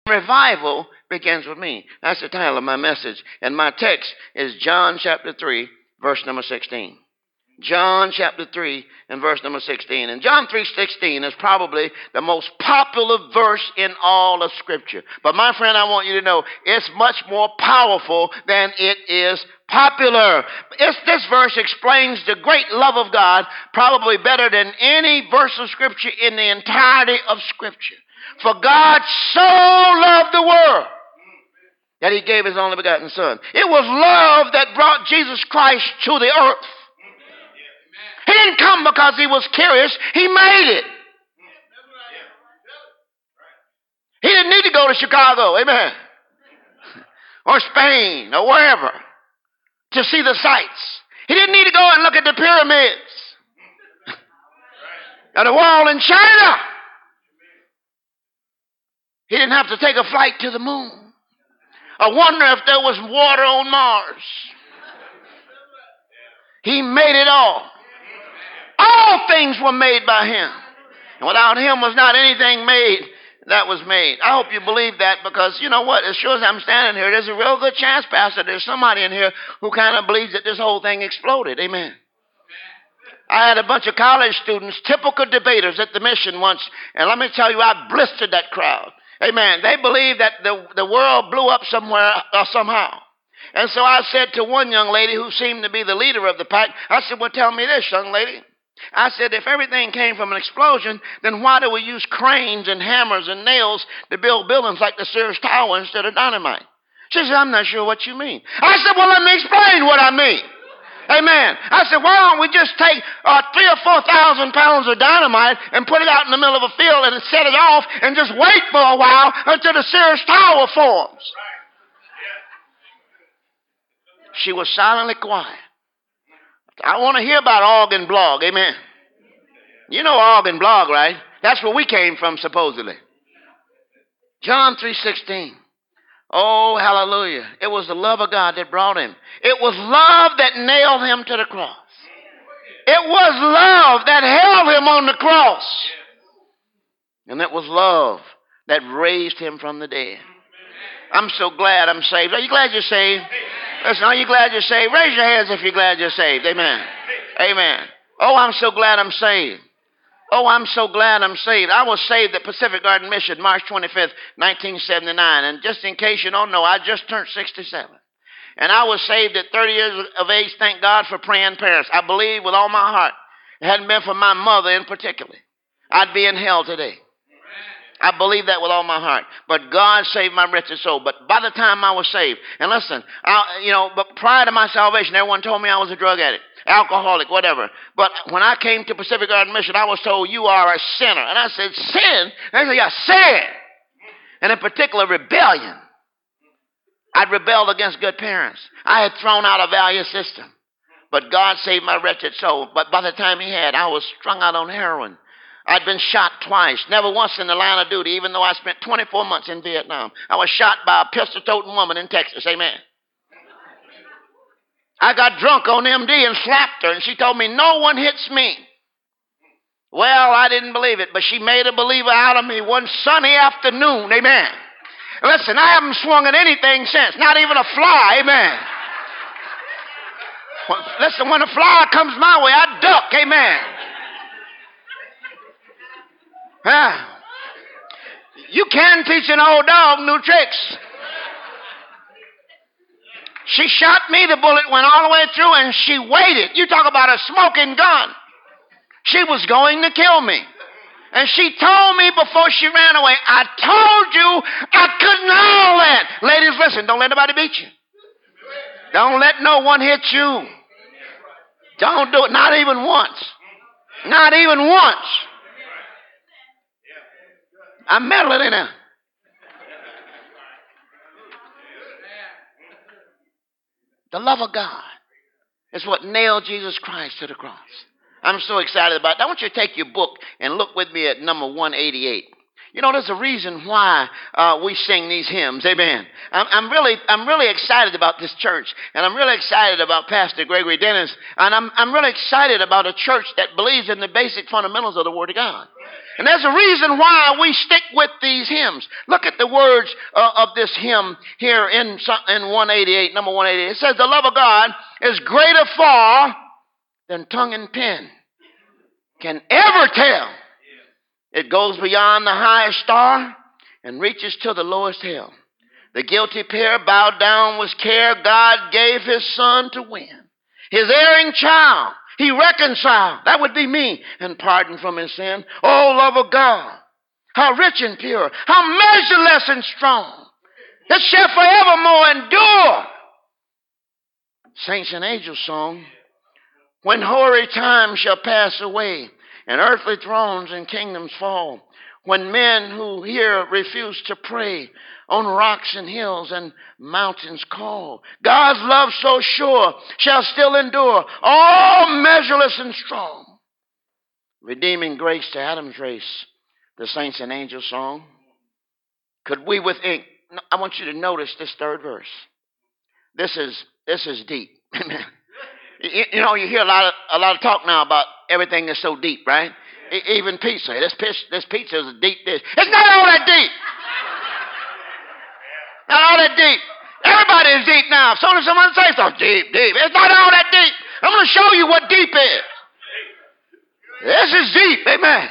Revival begins with me. That's the title of my message. And my text is John chapter 3, verse number 16. John chapter 3 and verse number 16. And John 3:16 is probably the most popular verse in all of Scripture. But my friend, I want you to know it's much more powerful than it is popular. This verse explains the great love of God probably better than any verse of Scripture in the entirety of Scripture. For God so loved the world that he gave his only begotten Son. It was love that brought Jesus Christ to the earth. He didn't come because he was curious. He made it. He didn't need to go to Chicago, amen, or Spain or wherever to see the sights. He didn't need to go and look at the pyramids or the wall in China. He didn't have to take a flight to the moon or wonder if there was water on Mars. He made it all. All things were made by him. And without him was not anything made that was made. I hope you believe that, because you know what? As sure as I'm standing here, there's a real good chance, Pastor, there's somebody in here who kind of believes that this whole thing exploded. Amen. I had a bunch of college students, typical debaters at the mission once, and let me tell you, I blistered that crowd. Amen. They believed that the world blew up somewhere or somehow. And so I said to one young lady who seemed to be the leader of the pack, I said, well, tell me this, young lady. I said, if everything came from an explosion, then why do we use cranes and hammers and nails to build buildings like the Sears Tower instead of dynamite? She said, I'm not sure what you mean. I said, well, let me explain what I mean. Amen. I said, why don't we just take 3,000 or 4,000 pounds of dynamite and put it out in the middle of a field and set it off and just wait for a while until the Sears Tower forms? She was silently quiet. I want to hear about Ogg and Blog. Amen. You know Ogg and Blog, right? That's where we came from, supposedly. John 3:16. Oh, hallelujah. It was the love of God that brought him. It was love that nailed him to the cross. It was love that held him on the cross. And it was love that raised him from the dead. I'm so glad I'm saved. Are you glad you're saved? Listen, are you glad you're saved? Raise your hands if you're glad you're saved. Amen. Amen. Oh, I'm so glad I'm saved. Oh, I'm so glad I'm saved. I was saved at Pacific Garden Mission, March 25th, 1979. And just in case you don't know, I just turned 67. And I was saved at 30 years of age. Thank God for praying parents. I believe with all my heart. It hadn't been for my mother in particular, I'd be in hell today. I believe that with all my heart. But God saved my wretched soul. But by the time I was saved, and listen, but prior to my salvation, everyone told me I was a drug addict, alcoholic, whatever. But when I came to Pacific Garden Mission, I was told, you are a sinner. And I said, sin? They said, yeah, sin. And in particular, rebellion. I'd rebelled against good parents. I had thrown out a value system. But God saved my wretched soul. But by the time he had, I was strung out on heroin. I'd been shot twice, never once in the line of duty, even though I spent 24 months in Vietnam. I was shot by a pistol-toting woman in Texas. Amen. I got drunk on MD and slapped her, and she told me, no one hits me. Well, I didn't believe it, but she made a believer out of me one sunny afternoon. Amen. Listen, I haven't swung at anything since, not even a fly. Amen. Listen, when a fly comes my way, I duck. Amen. You can teach an old dog new tricks. She shot me, the bullet went all the way through, and she waited. You talk about a smoking gun. She was going to kill me. And she told me before she ran away, I told you I couldn't handle that. Ladies, listen, don't let nobody beat you. Don't let no one hit you. Don't do it, not even once. Not even once. I'm meddling in there. The love of God is what nailed Jesus Christ to the cross. I'm so excited about it. I want you to take your book and look with me at number 188. You know, there's a reason why we sing these hymns. Amen. I'm really excited about this church, and I'm really excited about Pastor Gregory Dennis, and I'm really excited about a church that believes in the basic fundamentals of the Word of God. And there's a reason why we stick with these hymns. Look at the words of this hymn here in 188, number 188. It says, the love of God is greater far than tongue and pen can ever tell. It goes beyond the highest star and reaches to the lowest hell. The guilty pair bowed down with care. God gave his son to win. His erring child he reconciled, that would be me, and pardoned from his sin. Oh, love of God, how rich and pure, how measureless and strong. It shall forevermore endure. Saints and angels song. When hoary time shall pass away, and earthly thrones and kingdoms fall, when men who hear refuse to pray, on rocks and hills and mountains call, God's love so sure shall still endure, all measureless and strong. Redeeming grace to Adam's race, the saints and angels song. Could we with ink? I want you to notice this third verse. This is deep. Amen. You know, you hear a lot of talk now about everything is so deep, right? Even pizza. This pizza is a deep dish. It's not all that deep. Not all that deep. Everybody is deep now. As soon as someone says so, deep. It's not all that deep. I'm going to show you what deep is. This is deep. Amen.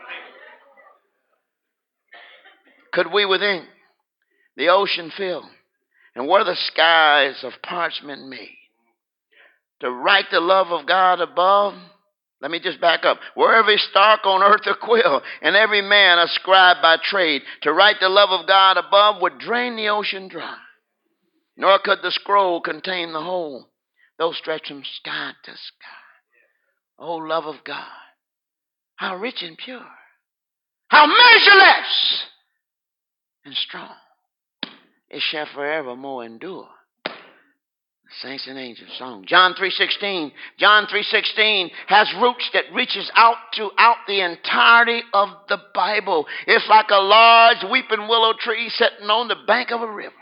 Could we with ink the ocean fill, and were the skies of parchment made, to write the love of God above? Let me just back up. Were every stalk on earth a quill, and every man a scribe by trade, to write the love of God above would drain the ocean dry. Nor could the scroll contain the whole, though stretched from sky to sky. Oh, love of God, how rich and pure, how measureless and strong. It shall forevermore endure. Saints and angels song. John 3:16. John 3:16 has roots that reaches out throughout the entirety of the Bible. It's like a large weeping willow tree sitting on the bank of a river.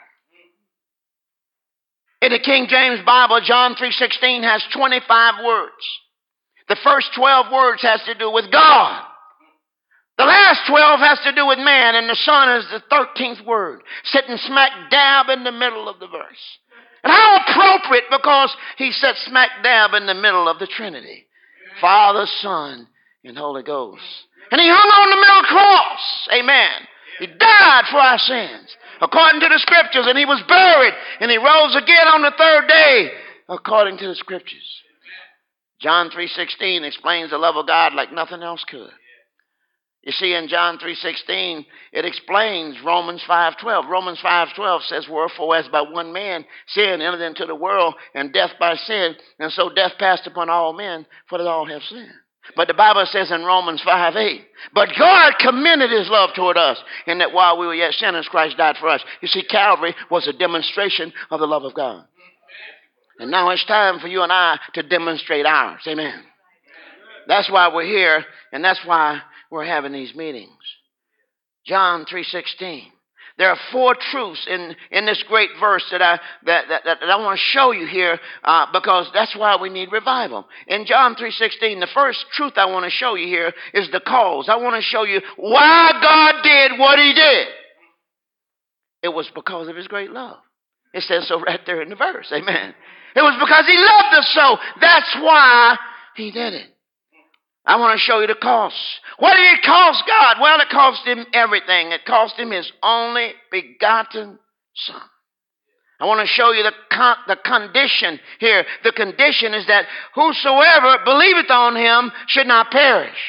In the King James Bible, John 3:16 has 25 words. The first 12 words has to do with God. The last 12 has to do with man, and the Son is the 13th word, sitting smack dab in the middle of the verse. And how appropriate, because he sat smack dab in the middle of the Trinity. Father, Son, and Holy Ghost. And he hung on the middle cross. Amen. He died for our sins, according to the Scriptures, and he was buried, and he rose again on the third day, according to the Scriptures. John 3:16 explains the love of God like nothing else could. You see, in John 3:16, it explains Romans 5:12. Romans 5:12 says, wherefore as by one man sin entered into the world, and death by sin, and so death passed upon all men, for that all have sinned. But the Bible says in Romans 5:8, but God commended his love toward us, in that while we were yet sinners, Christ died for us. You see, Calvary was a demonstration of the love of God. And now it's time for you and I to demonstrate ours. Amen. That's why we're here, and that's why we're having these meetings. John 3:16. There are 4 truths in this great verse that I want to show you here because that's why we need revival. In John 3:16, the first truth I want to show you here is the cause. I want to show you why God did what he did. It was because of his great love. It says so right there in the verse. Amen. It was because he loved us so. That's why he did it. I want to show you the cost. What did it cost God? Well, it cost him everything. It cost him his only begotten Son. I want to show you the condition here. The condition is that whosoever believeth on him should not perish.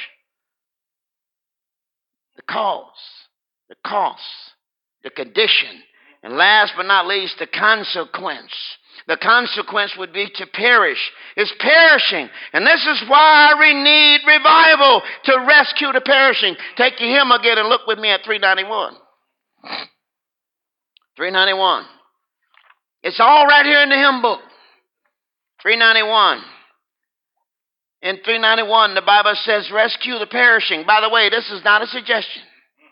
The cause, the cost, the condition, and last but not least, the consequence. The consequence would be to perish. It's perishing. And this is why we need revival, to rescue the perishing. Take your hymn again and look with me at 391. 391. It's all right here in the hymn book. 391. In 391, the Bible says, rescue the perishing. By the way, this is not a suggestion.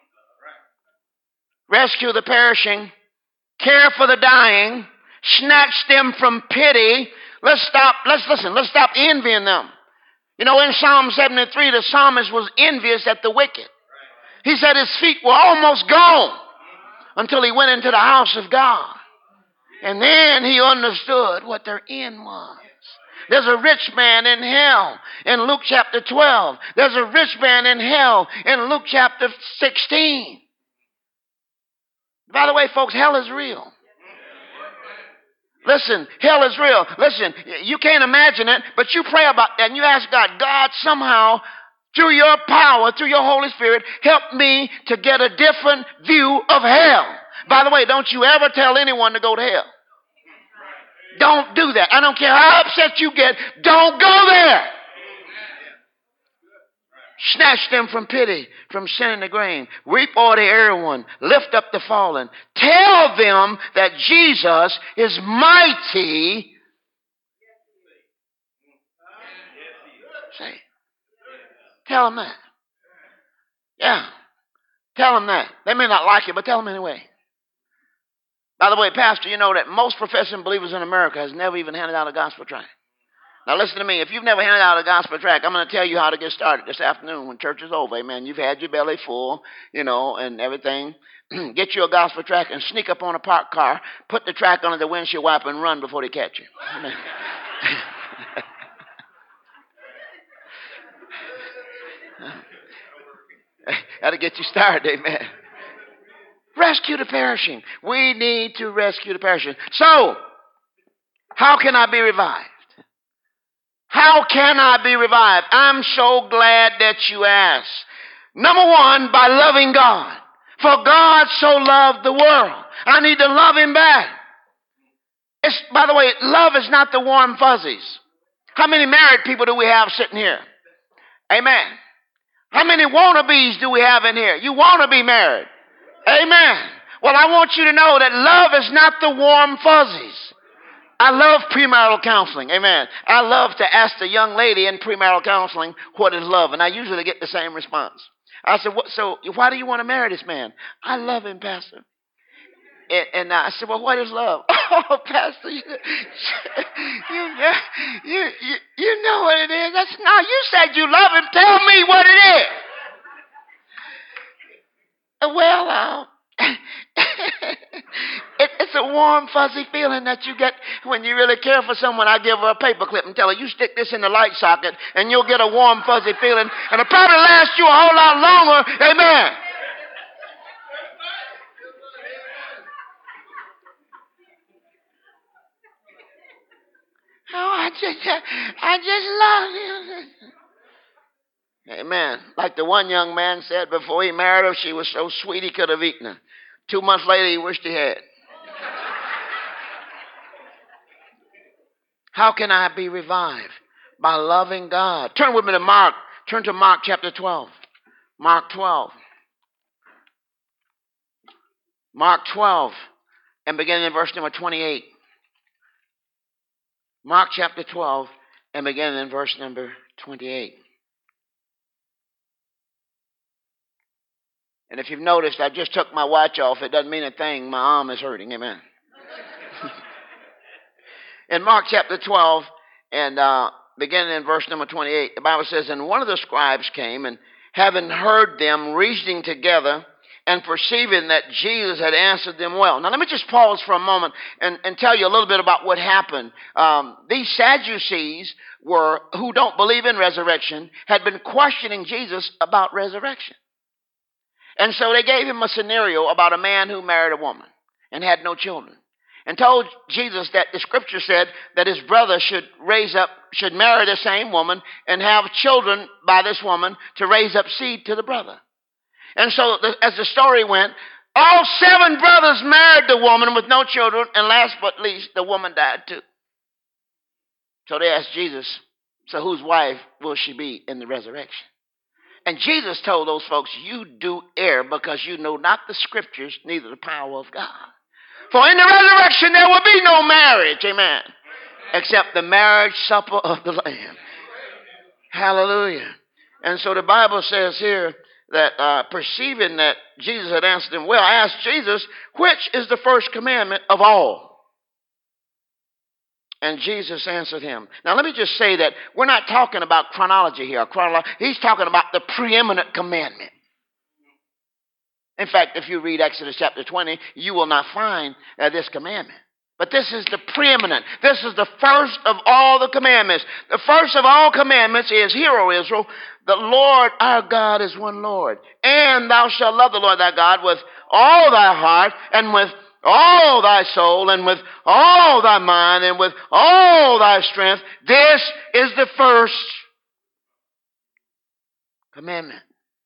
Rescue the perishing. Care for the dying. Snatch them from pity. Let's stop envying them. You know, in Psalm 73, the psalmist was envious at the wicked. He said his feet were almost gone until he went into the house of God. And then he understood what their end was. There's a rich man in hell in Luke chapter 12. There's a rich man in hell in Luke chapter 16. By the way, folks, hell is real. Listen, hell is real. Listen, you can't imagine it, but you pray about that and you ask God, God, somehow, through your power, through your Holy Spirit, help me to get a different view of hell. By the way, don't you ever tell anyone to go to hell. Don't do that. I don't care how upset you get. Don't go there. Snatch them from pity, from sin and the grain. Reap all the erring one. Lift up the fallen. Tell them that Jesus is mighty. Say, tell them that. Yeah. Tell them that. They may not like it, but tell them anyway. By the way, Pastor, you know that most professing believers in America has never even handed out a gospel tract. Now listen to me. If you've never handed out a gospel tract, I'm going to tell you how to get started this afternoon when church is over. Amen. You've had your belly full, and everything. Get you a gospel tract and sneak up on a parked car, put the tract under the windshield wiper and run before they catch you. Amen. That'll get you started. Amen. Rescue the perishing. We need to rescue the perishing. So, how can I be revived? How can I be revived? I'm so glad that you asked. Number one, by loving God. For God so loved the world. I need to love him back. By the way, love is not the warm fuzzies. How many married people do we have sitting here? Amen. How many wannabes do we have in here? You want to be married. Amen. Well, I want you to know that love is not the warm fuzzies. I love premarital counseling. Amen. I love to ask the young lady in premarital counseling, what is love? And I usually get the same response. I said, so why do you want to marry this man? I love him, Pastor. And I said, well, what is love? Oh, Pastor, you know what it is. I said, no, you said you love him. Tell me what it is. Well, it's a warm, fuzzy feeling that you get when you really care for someone. I give her a paperclip and tell her, you stick this in the light socket and you'll get a warm, fuzzy feeling. And it'll probably last you a whole lot longer. Amen. Oh, I just love you. Amen. Like the one young man said before he married her, she was so sweet he could have eaten her. 2 months later, he wished he had. How can I be revived? By loving God. Turn with me to Mark. Turn to Mark chapter 12. Mark 12. Mark 12. And beginning in verse number 28. Mark chapter 12. And beginning in verse number 28. And if you've noticed, I just took my watch off. It doesn't mean a thing. My arm is hurting. Amen. In Mark chapter 12, and beginning in verse number 28, the Bible says, and one of the scribes came, and having heard them reasoning together, and perceiving that Jesus had answered them well. Now, let me just pause for a moment and tell you a little bit about what happened. These Sadducees who don't believe in resurrection, had been questioning Jesus about resurrection. And so they gave him a scenario about a man who married a woman and had no children, and told Jesus that the scripture said that his brother should marry the same woman and have children by this woman to raise up seed to the brother. And so as the story went, all 7 brothers married the woman with no children, and last but least, the woman died too. So they asked Jesus, so whose wife will she be in the resurrection? And Jesus told those folks, you do err because you know not the scriptures, neither the power of God. For in the resurrection there will be no marriage, amen, except the marriage supper of the Lamb. Hallelujah. And so the Bible says here that perceiving that Jesus had answered them well, I asked Jesus, which is the first commandment of all? And Jesus answered him. Now let me just say that we're not talking about chronology here. He's talking about the preeminent commandment. In fact, if you read Exodus chapter 20, you will not find this commandment. But this is the preeminent. This is the first of all the commandments. The first of all commandments is, hear, O Israel, the Lord our God is one Lord. And thou shalt love the Lord thy God with all thy heart and with all thy soul and with all thy mind and with all thy strength. This is the first commandment.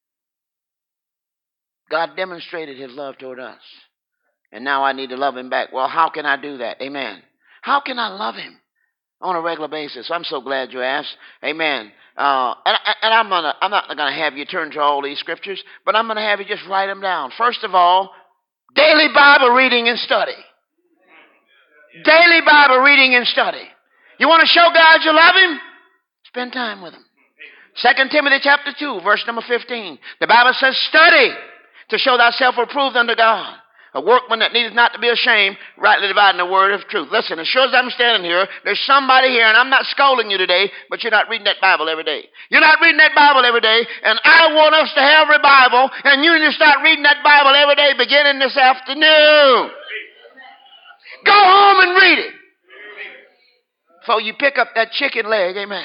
God demonstrated his love toward us. And now I need to love him back. Well, how can I do that? Amen. How can I love him on a regular basis? I'm so glad you asked. Amen. I'm not going to have you turn to all these scriptures, but I'm going to have you just write them down. First of all, daily Bible reading and study. Daily Bible reading and study. You want to show God you love him? Spend time with him. 2 Timothy chapter 2, verse number 15. The Bible says, study to show thyself approved unto God, a workman that needeth not to be ashamed, rightly dividing the word of truth. Listen, as sure as I'm standing here, there's somebody here, and I'm not scolding you today, but you're not reading that Bible every day. You're not reading that Bible every day, and I want us to have revival, and you need to start reading that Bible every day beginning this afternoon. Go home and read it. Before you pick up that chicken leg, amen.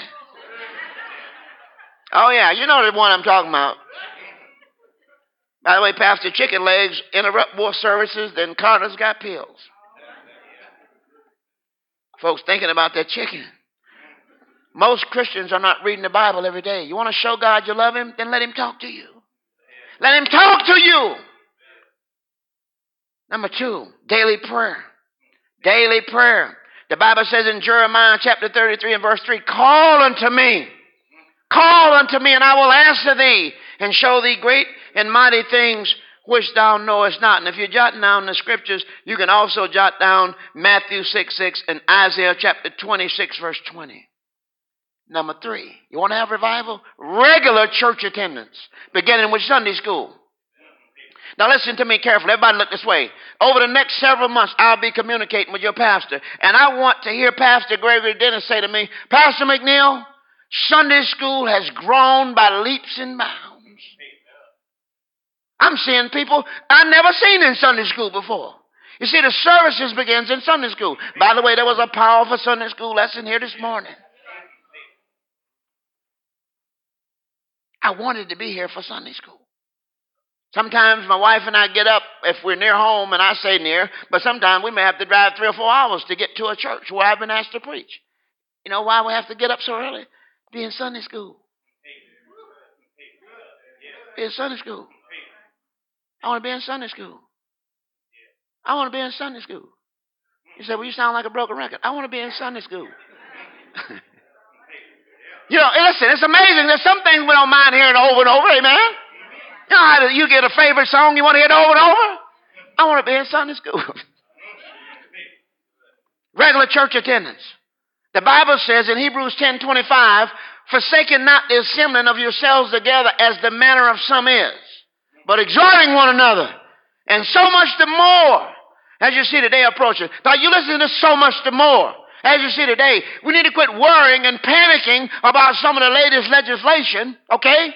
Oh, yeah, you know the one I'm talking about. By the way, Pastor, chicken legs interrupt more services than Carter's got pills. Folks thinking about that chicken. Most Christians are not reading the Bible every day. You want to show God you love him? Then let him talk to you. Let him talk to you. Number 2, daily prayer. Daily prayer. The Bible says in Jeremiah chapter 33 and verse 3, call unto me. Call unto me, and I will answer thee, and show thee great and mighty things which thou knowest not. And if you're jotting down the scriptures, you can also jot down Matthew 6:6 and Isaiah chapter 26, verse 20. Number 3, you want to have revival? Regular church attendance, beginning with Sunday school. Now listen to me carefully. Everybody look this way. Over the next several months, I'll be communicating with your pastor, and I want to hear Pastor Gregory Dennis say to me, Pastor McNeil, Sunday school has grown by leaps and bounds. I'm seeing people I've never seen in Sunday school before. You see, the services begins in Sunday school. By the way, there was a powerful Sunday school lesson here this morning. I wanted to be here for Sunday school. Sometimes my wife and I get up if we're near home, and I say near, but sometimes we may have to drive 3 or 4 hours to get to a church where I've been asked to preach. You know why we have to get up so early? Be in Sunday school. Be in Sunday school. I want to be in Sunday school. I want to be in Sunday school. You say, well, you sound like a broken record. I want to be in Sunday school. You know, listen, it's amazing. There's some things we don't mind hearing over and over, amen? You know how you get a favorite song you want to hear it over and over? I want to be in Sunday school. Regular church attendance. The Bible says in Hebrews 10:25, forsaking not the assembling of yourselves together as the manner of some is, but exhorting one another, and so much the more as you see the day approaching. Now you listen to so much the more as you see today. We need to quit worrying and panicking about some of the latest legislation, okay?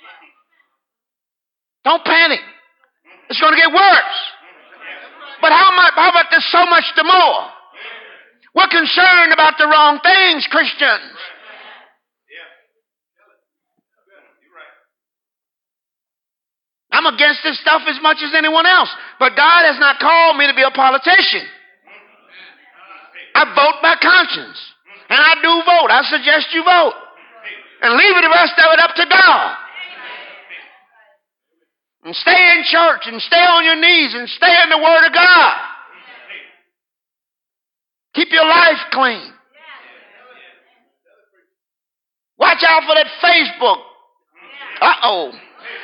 Don't panic. It's going to get worse. But how about this so much the more? We're concerned about the wrong things, Christians. I'm against this stuff as much as anyone else. But God has not called me to be a politician. I vote by conscience. And I do vote. I suggest you vote. And leave the rest of it up to God. And stay in church and stay on your knees and stay in the Word of God. Keep your life clean. Watch out for that Facebook. Uh-oh.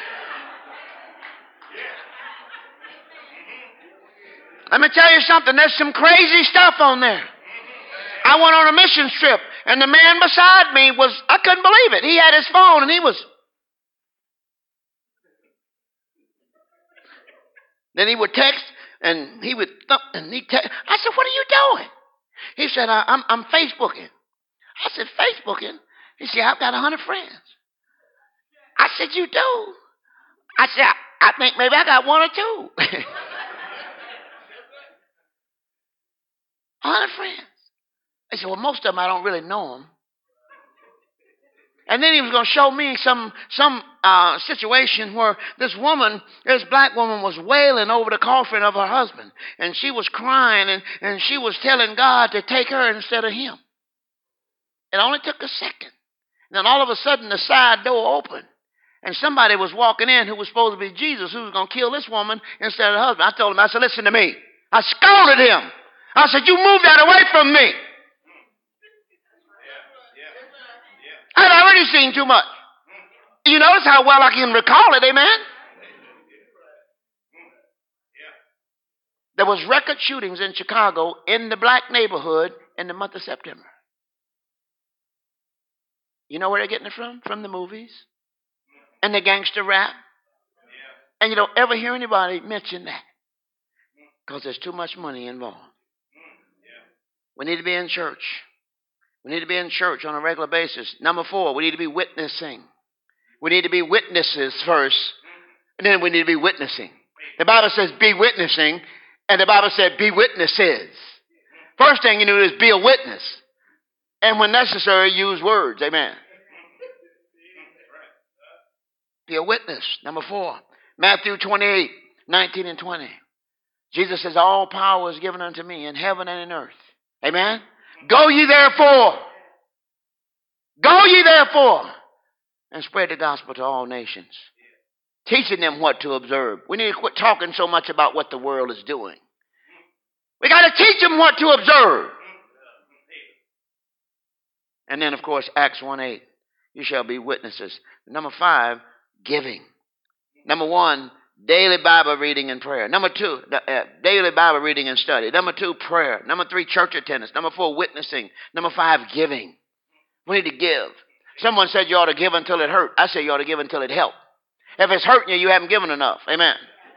Let me tell you something. There's some crazy stuff on there. I went on a mission trip, and the man beside me I couldn't believe it. He had his phone, and he was. Then he would text, and he would thump, and he'd text. I said, what are you doing? He said, I'm Facebooking. I said, Facebooking? He said, I've got 100 friends. I said, you do? I said, I think maybe I got one or two. 100 friends. They said, well, most of them I don't really know them. And then he was going to show me some situation where this black woman was wailing over the coffin of her husband. And she was crying and she was telling God to take her instead of him. It only took a second. And then all of a sudden the side door opened. And somebody was walking in who was supposed to be Jesus, who was going to kill this woman instead of the husband. I told him, I said, listen to me. I scolded him. I said, you move that away from me. I'd already seen too much. You notice how well I can recall it, amen? There was record shootings in Chicago in the black neighborhood in the month of September. You know where they're getting it from? From the movies and the gangster rap. And you don't ever hear anybody mention that because there's too much money involved. We need to be in church. We need to be in church on a regular basis. Number 4, we need to be witnessing. We need to be witnesses first, and then we need to be witnessing. The Bible says be witnessing, and the Bible said be witnesses. First thing you do is be a witness. And when necessary, use words. Amen. Be a witness. Number 4, Matthew 28, 19 and 20. Jesus says, all power is given unto me in heaven and in earth. Amen. Go ye therefore. Go ye therefore. And spread the gospel to all nations. Teaching them what to observe. We need to quit talking so much about what the world is doing. We got to teach them what to observe. And then, of course, Acts 1:8. You shall be witnesses. Number 5, giving. Number 1, daily Bible reading and prayer. Number 2, daily Bible reading and study. Number 2, prayer. Number 3, church attendance. Number 4, witnessing. Number 5, giving. We need to give. Someone said you ought to give until it hurt. I say you ought to give until it helped. If it's hurting you, you haven't given enough. Amen.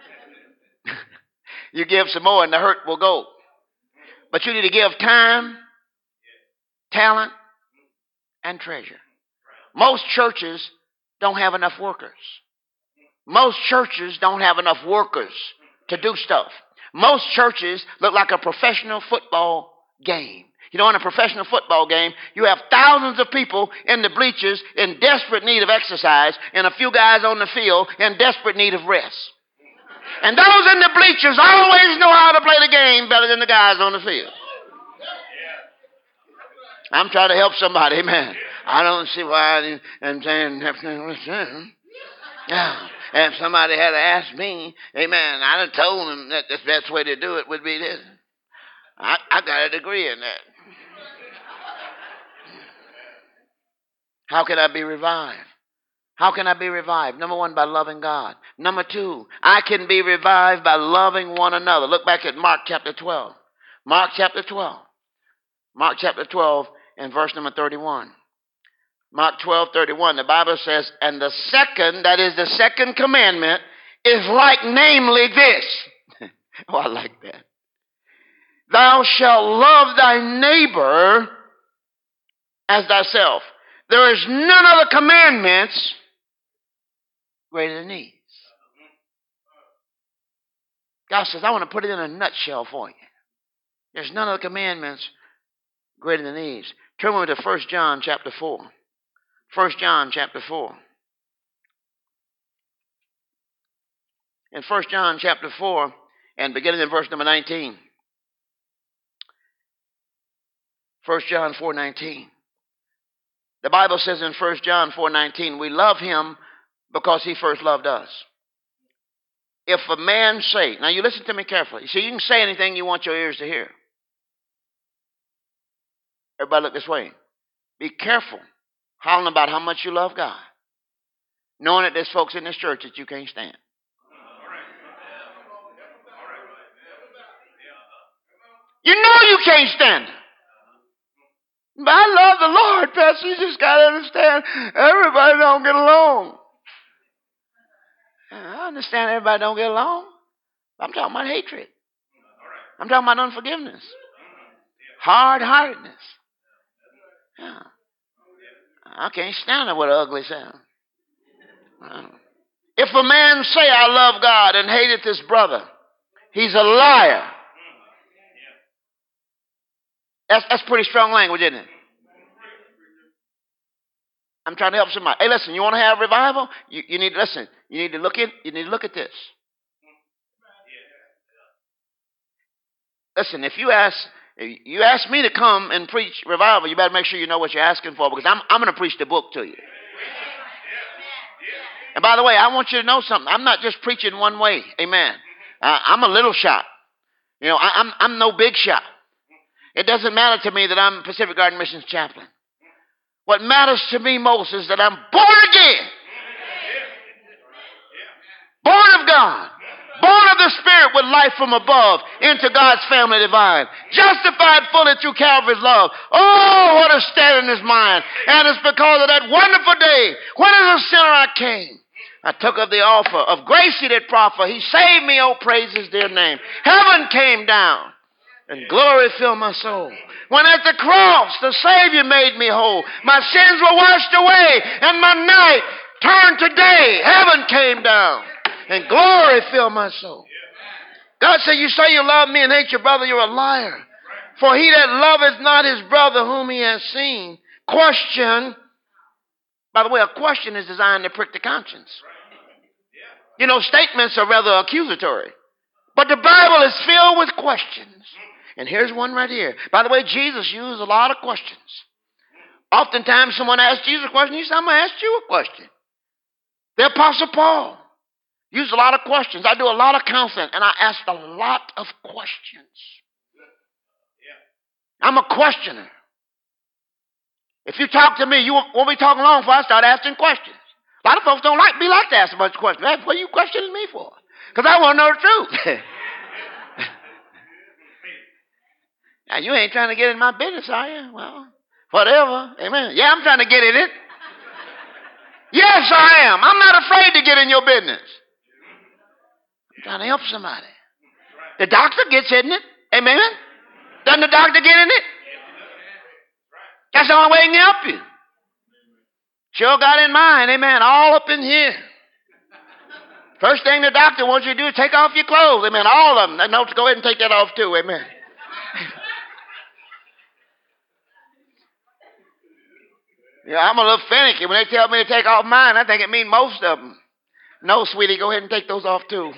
You give some more and the hurt will go. But you need to give time, talent, and treasure. Most churches don't have enough workers. Most churches don't have enough workers to do stuff. Most churches look like a professional football game. You know, in a professional football game, you have thousands of people in the bleachers in desperate need of exercise and a few guys on the field in desperate need of rest. And those in the bleachers always know how to play the game better than the guys on the field. I'm trying to help somebody, amen. I don't see why I'm saying, yeah. If somebody had asked me, amen, I'd have told them that the best way to do it would be this. I got a degree in that. How can I be revived? How can I be revived? Number 1, by loving God. Number 2, I can be revived by loving one another. Look back at Mark chapter 12. Mark chapter 12. Mark chapter 12 and verse number 31. Mark 12:31, the Bible says, and the second, that is the second commandment, is like namely this. Oh, I like that. Thou shalt love thy neighbor as thyself. There is none other commandments greater than these. God says, I want to put it in a nutshell for you. There's none other commandments greater than these. Turn with me to 1 John chapter 4. 1 John chapter 4. In 1 John chapter 4, and beginning in verse number 19. 1 John 4:19. The Bible says in 1 John 4:19, we love him because he first loved us. If a man say, now you listen to me carefully. See, you can say anything you want your ears to hear. Everybody look this way. Be careful hollering about how much you love God, knowing that there's folks in this church that you can't stand. You know you can't stand it. But I love the Lord, Pastor. You just got to understand, everybody don't get along. I understand everybody don't get along. I'm talking about hatred. I'm talking about unforgiveness. Hard-heartedness. Yeah. I can't stand it with an ugly sound. If a man say, I love God and hateth his brother, he's a liar. That's pretty strong language, isn't it? I'm trying to help somebody. Hey, listen, you want to have revival? You need to listen. You need to look at this. Listen, if you ask me to come and preach revival, you better make sure you know what you're asking for, because I'm going to preach the book to you. And by the way, I want you to know something. I'm not just preaching one way. Amen. I'm a little shot. You know, I'm no big shot. It doesn't matter to me that I'm Pacific Garden Missions chaplain. What matters to me most is that I'm born again. Born of God. Born of the Spirit with life from above into God's family divine. Justified fully through Calvary's love. Oh, what a state in his mind. And it's because of that wonderful day when as a sinner I came. I took of the offer of grace he did proffer. He saved me, oh praise his dear name. Heaven came down and glory filled my soul. When at the cross the Savior made me whole. My sins were washed away and my night turned to day. Heaven came down and glory filled my soul. God said, you say you love me and hate your brother, you're a liar. For he that loveth not his brother whom he has seen. Question. By the way, a question is designed to prick the conscience. You know, statements are rather accusatory. But the Bible is filled with questions. And here's one right here. By the way, Jesus used a lot of questions. Oftentimes someone asks Jesus a question, he said, I'm going to ask you a question. The Apostle Paul used a lot of questions. I do a lot of counseling, and I ask a lot of questions. I'm a questioner. If you talk to me, you won't be talking long before I start asking questions. A lot of folks don't like to ask a bunch of questions. Hey, what are you questioning me for? Because I want to know the truth. Now, you ain't trying to get in my business, are you? Well, whatever. Amen. Yeah, I'm trying to get in it. Yes, I am. I'm not afraid to get in your business. I'm trying to help somebody. The doctor gets in it. Amen. Doesn't the doctor get in it? That's the only way he can help you. Sure got in mind. Amen. All up in here. First thing the doctor wants you to do is take off your clothes. Amen. All of them. No, go ahead and take that off too. Amen. Yeah, I'm a little finicky. When they tell me to take off mine, I think it means most of them. No, sweetie, go ahead and take those off too.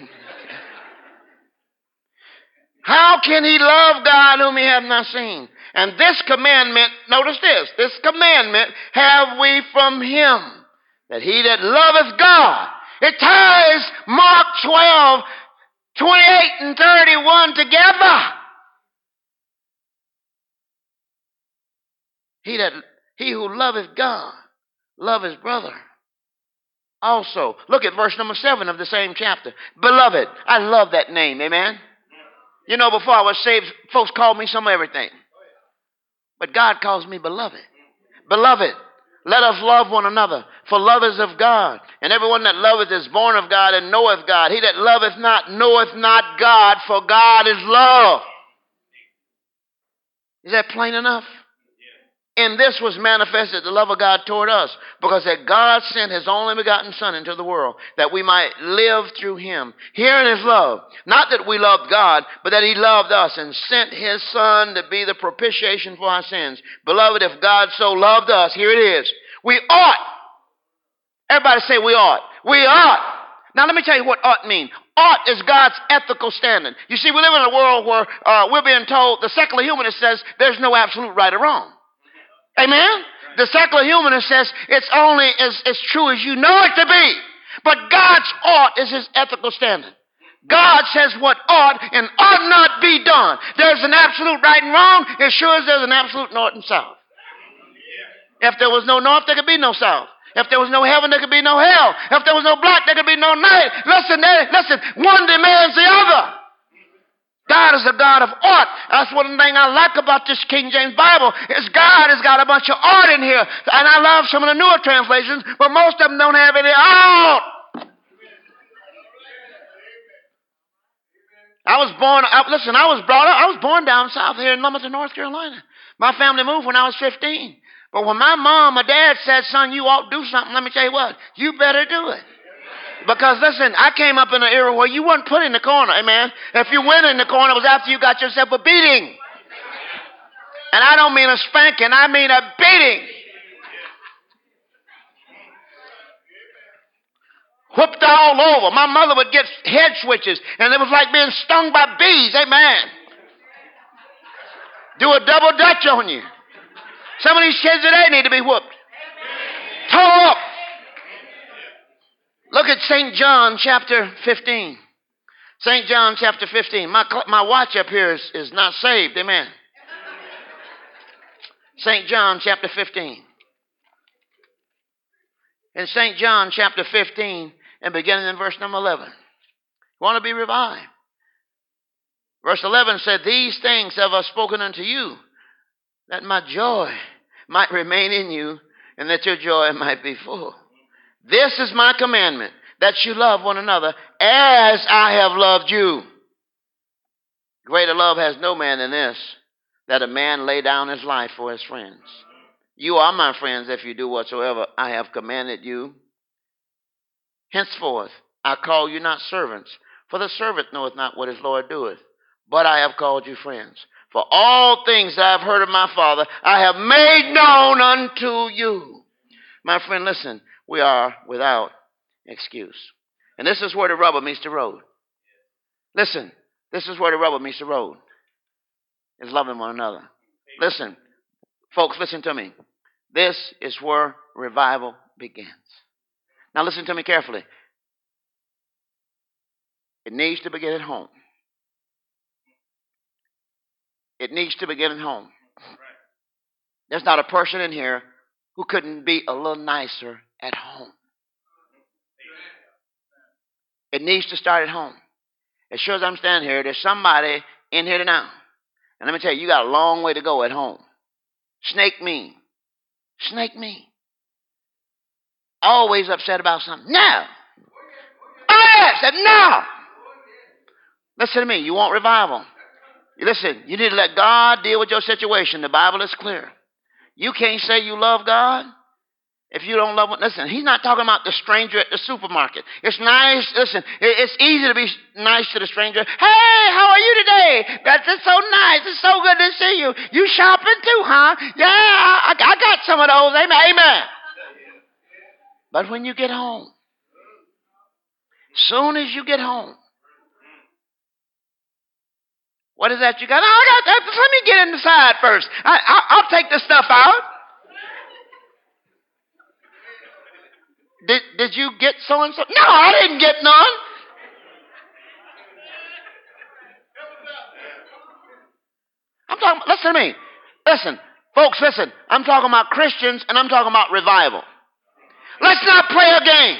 How can he love God whom he hath not seen? And this commandment, notice this commandment have we from him, that he that loveth God. It ties Mark 12, 28 and 31 together. He who loveth God, love his brother. Also, look at verse number 7 of the same chapter. Beloved, I love that name, amen? You know, before I was saved, folks called me some everything. But God calls me beloved. Beloved, let us love one another, for love is of God. And everyone that loveth is born of God and knoweth God. He that loveth not knoweth not God, for God is love. Is that plain enough? In this was manifested the love of God toward us, because that God sent his only begotten Son into the world, that we might live through him. Herein is love, not that we loved God, but that he loved us and sent his Son to be the propitiation for our sins. Beloved, if God so loved us, here it is, we ought. Everybody say we ought. We ought. Now let me tell you what ought means. Ought is God's ethical standard. You see, we live in a world where we're being told, the secular humanist says there's no absolute right or wrong. Amen? The secular humanist says it's only as true as you know it to be. But God's ought is his ethical standard. God says what ought and ought not be done. There's an absolute right and wrong as sure as there's an absolute north and south. If there was no north, there could be no south. If there was no heaven, there could be no hell. If there was no black, there could be no night. Listen, one demands the other. God is a God of ought. That's one thing I like about this King James Bible is God has got a bunch of ought in here. And I love some of the newer translations, but most of them don't have any ought. I was born down south here in Lumberton, North Carolina. My family moved when I was 15. But when my mom or dad said, son, you ought to do something, let me tell you what, you better do it. Because listen, I came up in an era where you weren't put in the corner, amen. If you went in the corner, it was after you got yourself a beating. And I don't mean a spanking, I mean a beating. Whipped all over. My mother would get head switches, and it was like being stung by bees, amen. Do a double dutch on you. Some of these kids today need to be whooped. Tore up. Look at St. John chapter 15. St. John chapter 15. My watch up here is not saved. Amen. St. John chapter 15. In St. John chapter 15 and beginning in verse number 11. You want to be revived. Verse 11 said, "These things have I spoken unto you, that my joy might remain in you, and that your joy might be full. This is my commandment, that you love one another as I have loved you. Greater love has no man than this, that a man lay down his life for his friends. You are my friends if you do whatsoever I have commanded you. Henceforth I call you not servants, for the servant knoweth not what his Lord doeth, but I have called you friends. For all things that I have heard of my Father, I have made known unto you." My friend, listen, we are without excuse. And this is where the rubber meets the road. Listen, this is where the rubber meets the road. Is loving one another. Listen, folks, listen to me. This is where revival begins. Now listen to me carefully. It needs to begin at home. It needs to begin at home. There's not a person in here who couldn't be a little nicer at home. It needs to start at home. As sure as I'm standing here, there's somebody in here now. And let me tell you, you got a long way to go at home. Snake me. Snake me. Always upset about something. No. Oh, yes. Said no. Listen to me. You want revival. Listen, you need to let God deal with your situation. The Bible is clear. You can't say you love God if you don't love him. Listen, he's not talking about the stranger at the supermarket. It's nice. Listen, it's easy to be nice to the stranger. Hey, how are you today? That's so nice. It's so good to see you. You shopping too, huh? Yeah, I got some of those. Amen. Amen. But when you get home, soon as you get home, what is that you got? Oh, I got that. Let me get inside first. I'll take the stuff out. Did you get so-and-so? No, I didn't get none. I'm talking, listen to me. Listen, folks, listen. I'm talking about Christians and I'm talking about revival. Let's not play a game.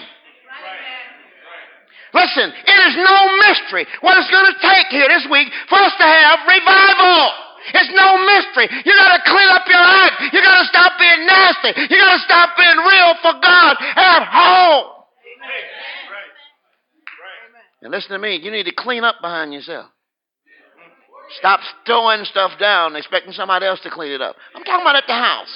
Listen, it is no mystery what it's going to take here this week for us to have revival. It's no mystery. You got to clean up your act. You got to stop being nasty. You got to stop being real for God at home. And listen to me, you need to clean up behind yourself. Stop throwing stuff down expecting somebody else to clean it up. I'm talking about at the house.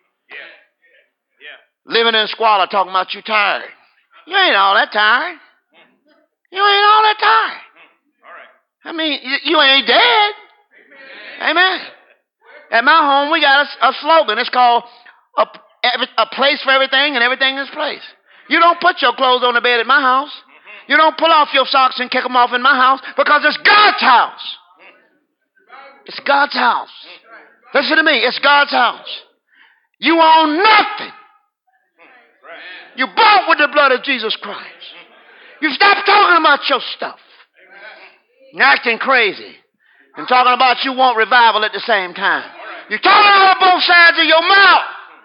Living in squalor, talking about you tired. You ain't all that tired. You ain't all that tired. I mean, you ain't dead. Amen. At my home, we got a slogan. It's called a place for everything and everything in its place. You don't put your clothes on the bed at my house. You don't pull off your socks and kick them off in my house because it's God's house. It's God's house. Listen to me. It's God's house. You own nothing. You bought with the blood of Jesus Christ. You stop talking about your stuff. You're acting crazy. And talking about you want revival at the same time. You're talking out of both sides of your mouth.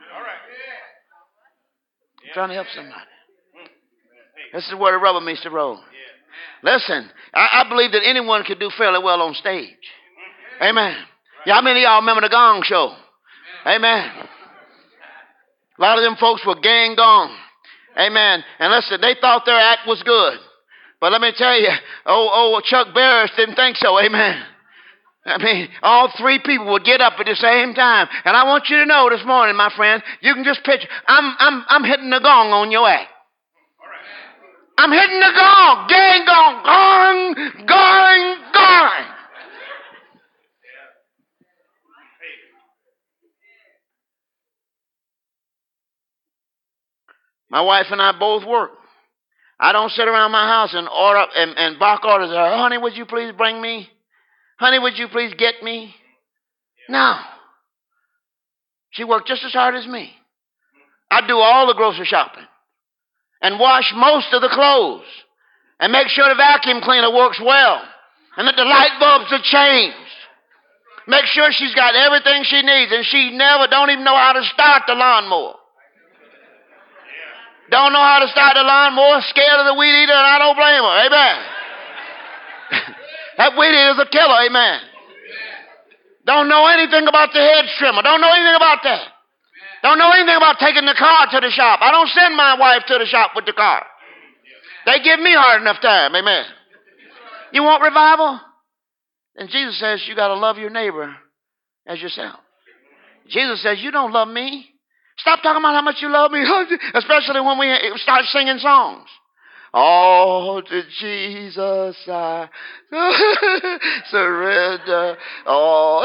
I'm trying to help somebody. This is where the rubber meets the road. Listen, I believe that anyone could do fairly well on stage. Amen. Yeah, how many of y'all remember the Gong Show? Amen. A lot of them folks were gang gong. Amen. And listen, they thought their act was good. But let me tell you, Chuck Barris didn't think so. Amen. I mean, all three people would get up at the same time. And I want you to know this morning, my friend, you can just picture, I'm hitting the gong on your act. I'm hitting the gong. Gang gong. Gong, gong, gong. My wife and I both work. I don't sit around my house and order and bark orders. Honey, would you please bring me? Honey, would you please get me? No. She worked just as hard as me. I do all the grocery shopping and wash most of the clothes and make sure the vacuum cleaner works well and that the light bulbs are changed. Make sure she's got everything she needs, and she don't even know how to start the lawnmower. Don't know how to start the lawnmower, scared of the weed eater, and I don't blame her. Amen. That weed eater is a killer. Amen. Don't know anything about the hedge trimmer. Don't know anything about that. Don't know anything about taking the car to the shop. I don't send my wife to the shop with the car. They give me hard enough time. Amen. You want revival? And Jesus says you got to love your neighbor as yourself. Jesus says you don't love me. Stop talking about how much you love me, especially when we start singing songs. Oh, to Jesus I surrender. Oh,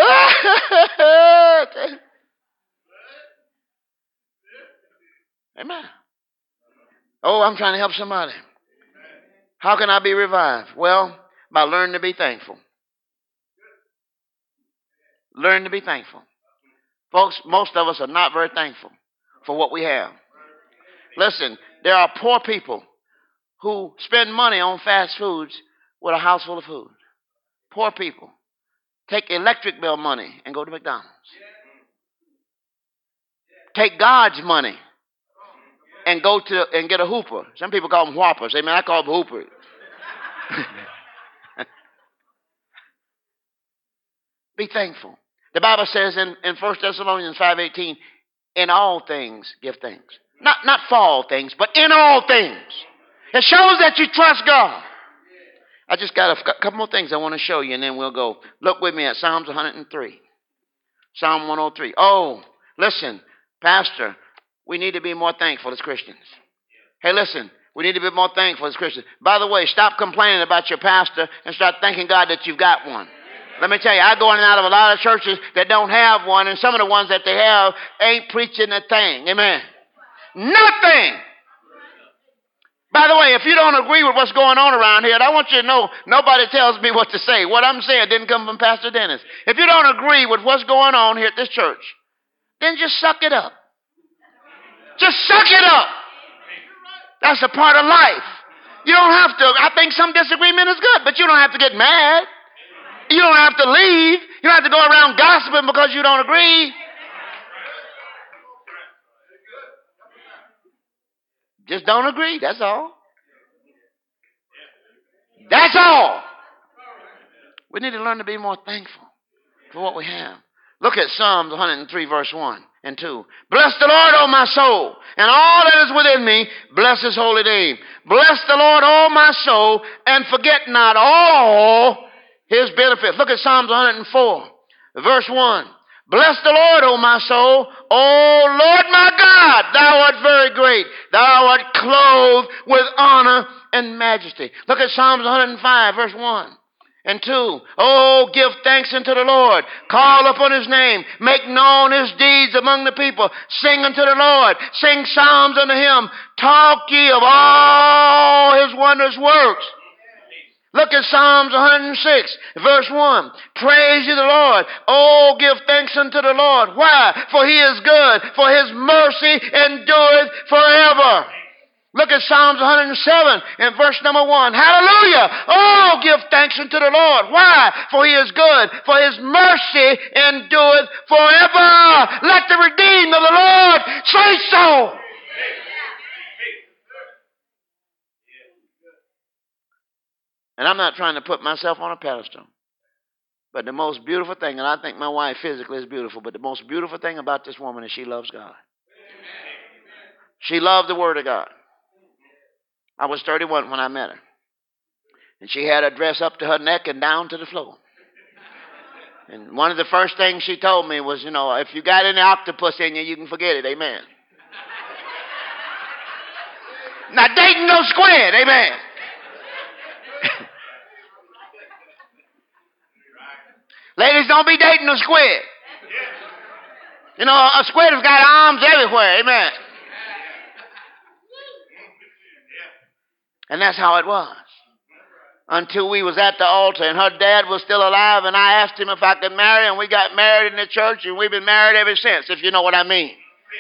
amen. Oh, I'm trying to help somebody. How can I be revived? Well, by learning to be thankful. Learn to be thankful. Folks, most of us are not very thankful for what we have. Listen, there are poor people who spend money on fast foods with a house full of food. Poor people take electric bill money and go to McDonald's. Take God's money and go to and get a Hooper. Some people call them Whoppers. Amen. I call them Hoopers. Be thankful. The Bible says in 1 Thessalonians 5:18, in all things give thanks. Not for all things, but in all things. It shows that you trust God. I just got a couple more things I want to show you, and then we'll go. Look with me at Psalms 103. Psalm 103. Oh, listen, Pastor, we need to be more thankful as Christians. Hey, listen, we need to be more thankful as Christians. By the way, stop complaining about your pastor and start thanking God that you've got one. Let me tell you, I go in and out of a lot of churches that don't have one, and some of the ones that they have ain't preaching a thing. Amen. Nothing. By the way, if you don't agree with what's going on around here, I want you to know nobody tells me what to say. What I'm saying didn't come from Pastor Dennis. If you don't agree with what's going on here at this church, then just suck it up. Just suck it up. That's a part of life. You don't have to. I think some disagreement is good, but you don't have to get mad. You don't have to leave. You don't have to go around gossiping because you don't agree. Just don't agree. That's all. That's all. We need to learn to be more thankful for what we have. Look at Psalms 103, verse 1 and 2. Bless the Lord, O my soul, and all that is within me. Bless his holy name. Bless the Lord, O my soul, and forget not all his benefits. Look at Psalms 104, verse 1. Bless the Lord, O my soul. O Lord my God, thou art very great. Thou art clothed with honor and majesty. Look at Psalms 105, verse 1 and 2. Oh, give thanks unto the Lord. Call upon his name. Make known his deeds among the people. Sing unto the Lord. Sing psalms unto him. Talk ye of all his wondrous works. Look at Psalms 106, verse 1. Praise ye the Lord. Oh, give thanks unto the Lord. Why? For he is good, for his mercy endureth forever. Look at Psalms 107 and verse number 1. Hallelujah. Oh, give thanks unto the Lord. Why? For he is good, for his mercy endureth forever. Let the redeemed of the Lord say so. And I'm not trying to put myself on a pedestal. But the most beautiful thing, and I think my wife physically is beautiful, but the most beautiful thing about this woman is she loves God. She loved the Word of God. I was 31 when I met her. And she had a dress up to her neck and down to the floor. And one of the first things she told me was, if you got any octopus in you, you can forget it. Amen. Not dating no squid. Amen. Ladies, don't be dating no squid. You know, a squid has got arms everywhere. Amen. And that's how it was. Until we was at the altar and her dad was still alive and I asked him if I could marry and we got married in the church and we've been married ever since, if you know what I mean.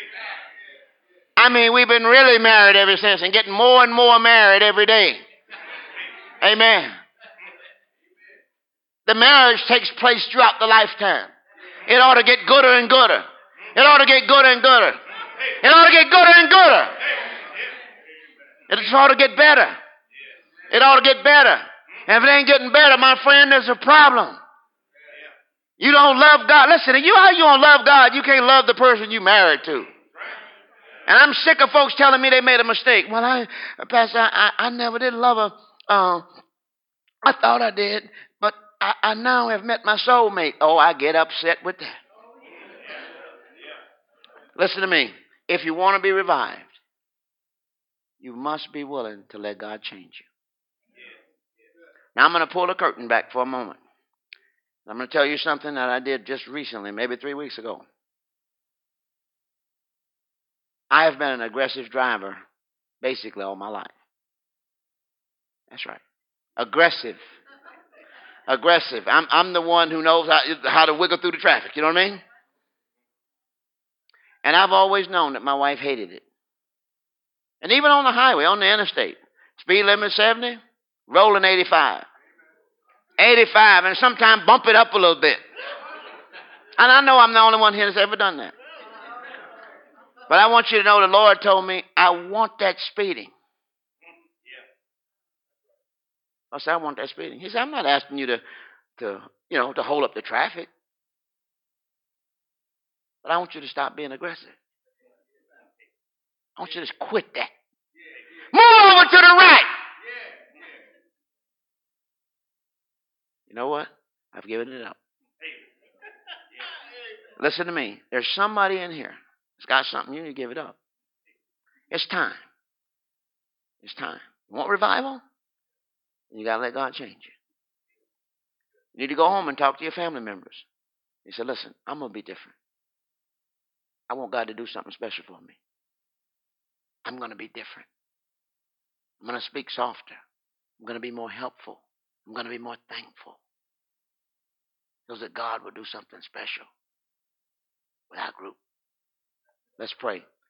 I mean, we've been really married ever since and getting more and more married every day. Amen. The marriage takes place throughout the lifetime. It ought to get gooder and gooder. It ought to get gooder and gooder. It ought to get gooder and gooder. It ought to get better. It ought to get better. And if it ain't getting better, my friend, there's a problem. You don't love God. Listen, how you don't love God? You can't love the person you married to. And I'm sick of folks telling me they made a mistake. Well, Pastor, I never did love her. I thought I did, but I now have met my soulmate. Oh, I get upset with that. Listen to me. If you want to be revived, you must be willing to let God change you. Now, I'm going to pull the curtain back for a moment. I'm going to tell you something that I did just recently, maybe 3 weeks ago. I have been an aggressive driver basically all my life. That's right. Aggressive. I'm the one who knows how to wiggle through the traffic. You know what I mean? And I've always known that my wife hated it. And even on the highway, on the interstate, speed limit 70, rolling 85. 85, and sometimes bump it up a little bit. And I know I'm the only one here that's ever done that. But I want you to know the Lord told me, I want that speeding. I said, I want that speeding. He said, I'm not asking you to hold up the traffic. But I want you to stop being aggressive. I want you to just quit that. Move over to the right. You know what? I've given it up. Listen to me. There's somebody in here that's got something. You need to give it up. It's time. It's time. You want revival? You got to let God change you. You need to go home and talk to your family members. You say, listen, I'm going to be different. I want God to do something special for me. I'm going to be different. I'm going to speak softer. I'm going to be more helpful. I'm going to be more thankful. So that God will do something special with our group. Let's pray.